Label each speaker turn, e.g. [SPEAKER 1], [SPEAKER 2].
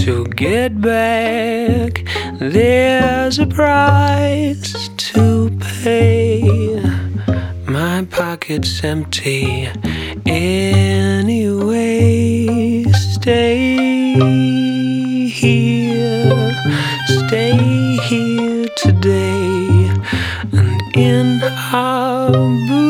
[SPEAKER 1] to get back. There's a price to pay. My pocket's empty anyway. Stay here today, and in our